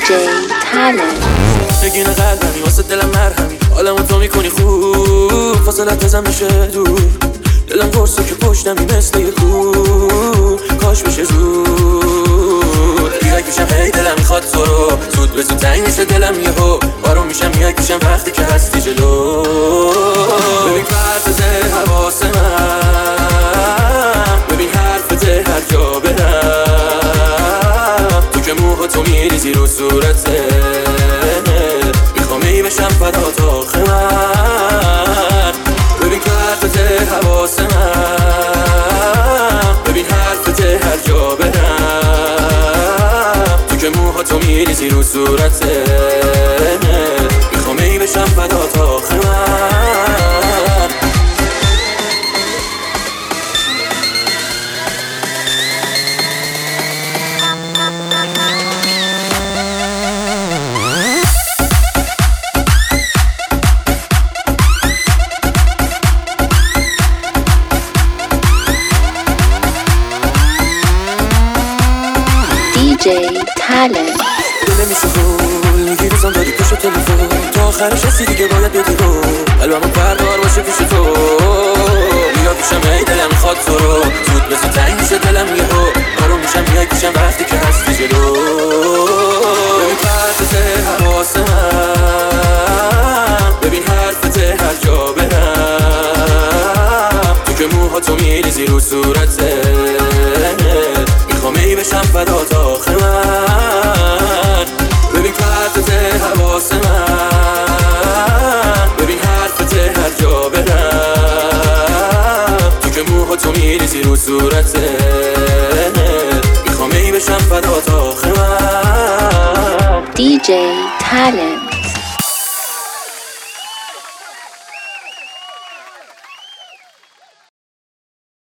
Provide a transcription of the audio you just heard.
talent نگین قلبمی واسه دلم مرهمی حالمو تو میکنی خوب فاصلت بزن بشه دور دلم قرصه که پشتمی مثل یه کوه کاش بشه زود بیرک میشم هی دلم میخواد تو رو زود به زود تنگ میشه دلم یهو بارون میشم یک میشم وقتی که هستی جلو ببین پرتزه حواس من ببین حرفته هر جا برم تو که موها تو میریزی رو صورته میخوام ای بشم فدا تا آخر من ببین پرتزه حواس من ببین حرفته هر جا برم تو که موها تو میریزی رو صورته میخوام ای بشم فدا تا آخر من DJ talent دل میشه گل یکی روزم داری پشت تلفن تا آخرش هستی دیگه باید بدی رو قلبمو پردار باشه پیش تو بیا پیشم ای دلم میخواد تو رو زود بزن تنگ میشه دلم یهو آروم میشم یک میشم وقتی که هستی جلو ببین پرتزه حواس من ببین حرفته هر جا برم تو که موها تو میریزی رو صورته میخوام ای بشم فدا تا آخر من ببین پرتزه حواس من ببین حرفته هر جا برم تو که موها تو میریزی رو صورته میخوام ای بشم فدا تا آخر من DJ talent